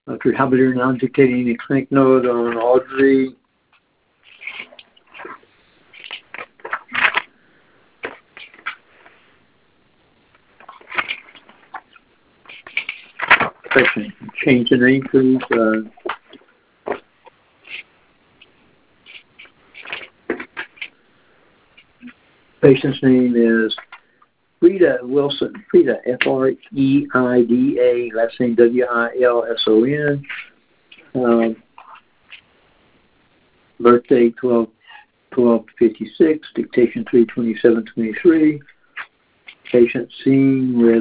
Dr. Habeler now dictating the clinic note on Audrey. Question. Change the name, please. Patient's name is Frida Wilson. Frida, F-R-E-I-D-A, last name W-I-L-S-O-N. Birthday 12/12/56, dictation 3/27/23. Patient seen with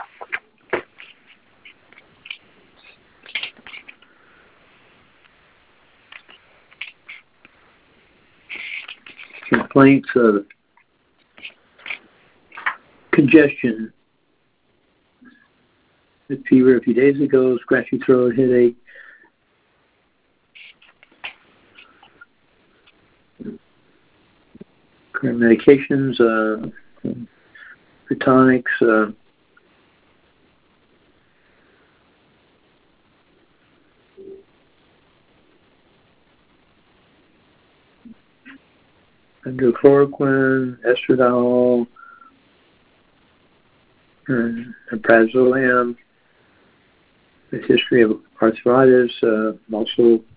complaints of congestion, with fever a few days ago, scratchy throat, headache. Current medications, tonics, hydrochloroquine, estradiol, and prazolam. A history of arthritis, also